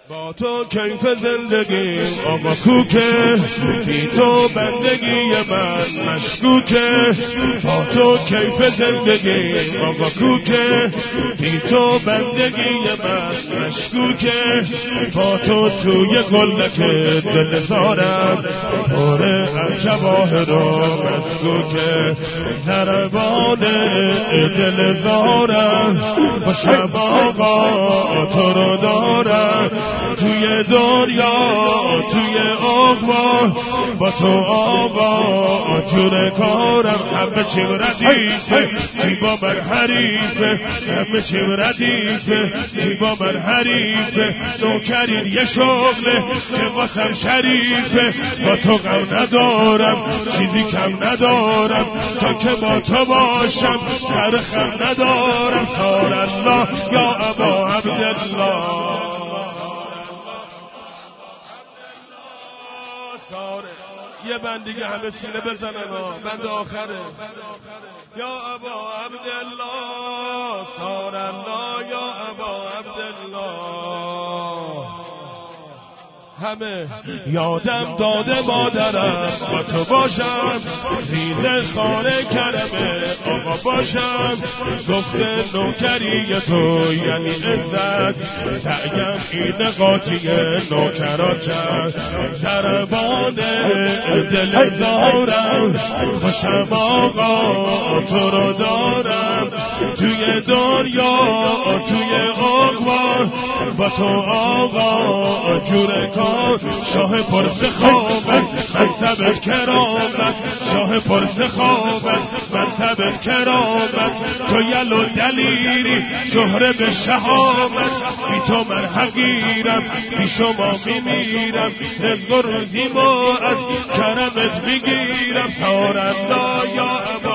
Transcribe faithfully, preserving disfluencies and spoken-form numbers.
با تو کیف زندگی آقا کوکه، بی تو بندگی من مشکوکه. با تو کیف زندگی آقا کوکه، بی تو بندگی من مشکوکه. با تو توی قلک دل زارم پاره از جواهر و مسکوکه. ضربان دل زارم باشم آقا تو رو دارم، توی دنیا توی آقا با تو آقا جور کارم. همه چیم ردیفه کی با من حریفه، همه چیم ردیفه کی با من حریفه. نوکرین یه شغله که واسم شریفه، با تو غم ندارم چیزی کم ندارم، تا که با تو باشم ترخم ندارم. سار الله یا ابا عبدالله، یه بند دیگه همه سینه بزنن ها، بند آخره. یا ابا عبدالله سار الله یا ابا عبدالله. همه یادم داده مادرم با تو باشم، زیز خانه کرمه آقا باشم. گفته نوکری تو یعنی عزت، سعیم این قاطی نوکراتم. ضربان دل زارم خوشم آقا تو رو دارم، توی دنیا توی آقا با تو آقا جور کار. شاه پرس خوابت منصبت کرامت، شاه پرس خوابت منصبت کرامت. تو یل و دلیری شهره به شهامت، بی تو من حقیرم بی شما میمیرم. رزق و روزی ما از کرمت میگیرم. سار الله یا